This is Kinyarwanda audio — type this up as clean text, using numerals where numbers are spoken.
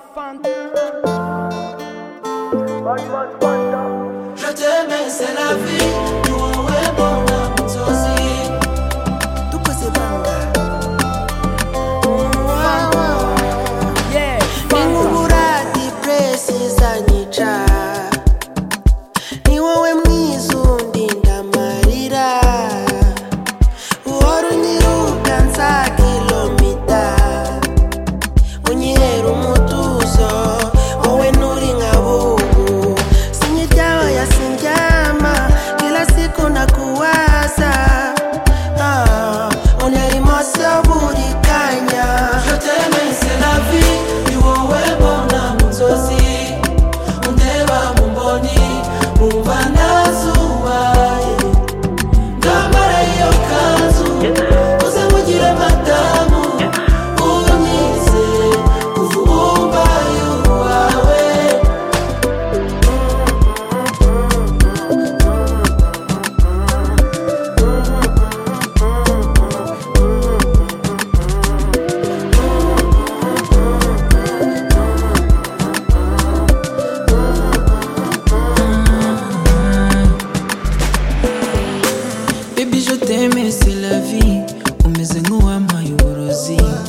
Je t'aimais, c'est la vie. Nous, ouais, bon, aussi. Tout que c'est banga. Yeah. Ningurati precisa nicha. Ni wowe mwiza undinda marira. Uhora unyiruka nsa kilomita. Unyihera umutuzo. Wowe nuri nkabubu. Sinyiryama ya sindyama. Kila siku nakuwaza. Unera emotion buri kanya. Je t'aimais, c'est la vie. Ni wowe mbona mu nzozi. Undeba mu mboni. Umva nazubaye. Ndambara iyo kanzu. Uze nkugire madamu. Unyize kuvumba y'uwawe. Baby, je t'aimais, c'est la vie. Umeze nk'uwampaye uburozi.